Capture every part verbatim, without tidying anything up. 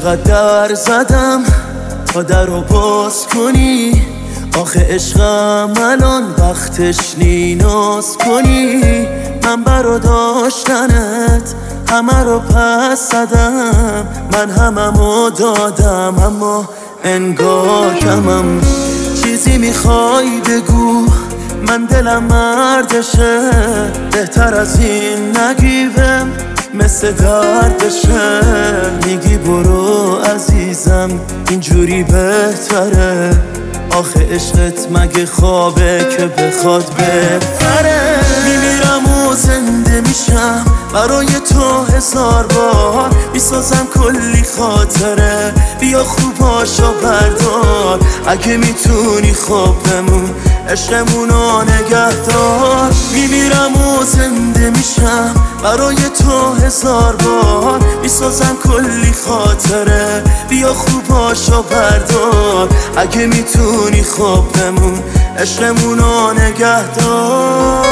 چقدر در زدم تا در رو باز کنی، آخه عشقم الان وقتش نیناز کنی. من برا داشتنت همه رو پس زدم، من هممو دادم اما انگار کمم. چیزی میخوای بگو، من دلم مردشه، بهتر از این نگیوم مثل دردشه. میگی برو عزیزم اینجوری بهتره، آخه عشقت مگه خوابه که بخواد بپره. میمیرم و زنده میشم برای تو هزار بار، میسازم کلی خاطره، بیا خوباشو بردار. اگه میتونی خواب بمون عشقمونو نگه دار. میمیرم و زنده میشم برای تو هزار بار، میسازم کلی خاطره، بیا خوباشو بردار. اگه میتونی خواب بمون عشقمونو نگه دار.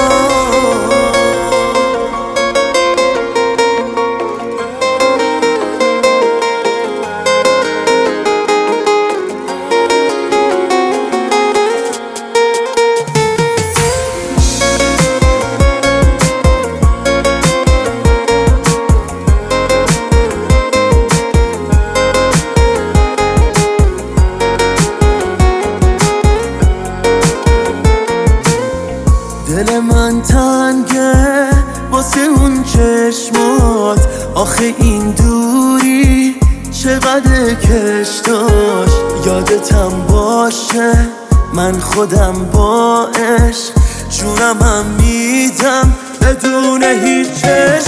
دل من تنگه واسه اون چشمات، آخه این دوری چقدر کش داشت. یادتم باشه من خودم با عشق جونم هم میدم بدون هیچ چشم.